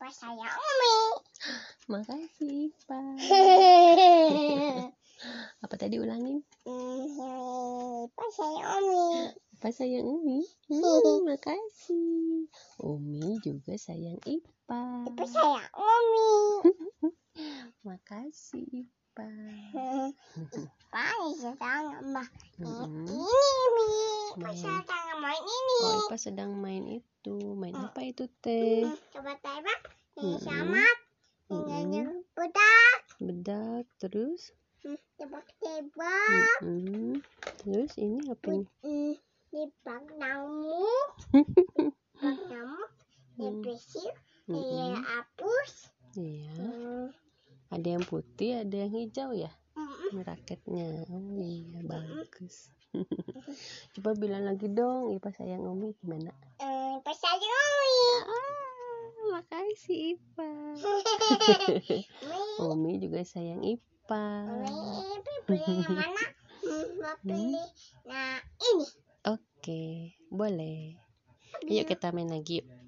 Ipa sayang Umi. Makasih Ipa. Apa tadi ulangin? Ipa sayang Umi. Ipa sayang Umi. Makasih. Umi juga sayang Ipa. Ipa sayang Umi. Makasih Ipa. Ipa sedang main ini Mi. Ipa Main. sedang main ini. Oh, Ipa sedang main itu. Main apa itu teh? Coba tebak. Ini samat. Ini Bedak terus? Tebak-tebak. Terus ini apa nih? Di bak namu. Bak namu. Di bersih. Di hapus. Iya. Ada yang putih, ada yang hijau ya? Ini raketnya. Oh iya, bagus. Coba bilang lagi dong, Ipa sayang Umi gimana? Ipa sayang Umi. Makasih Ipa. Umi juga sayang Ipa. Pilih yang mana? Mau pilih nah ini. Oke, boleh. Yuk kita main lagi yuk.